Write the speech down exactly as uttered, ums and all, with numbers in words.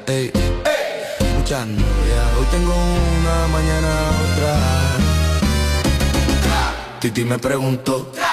ey, escuchando, ya. Hoy tengo una, mañana otra. Titi me preguntó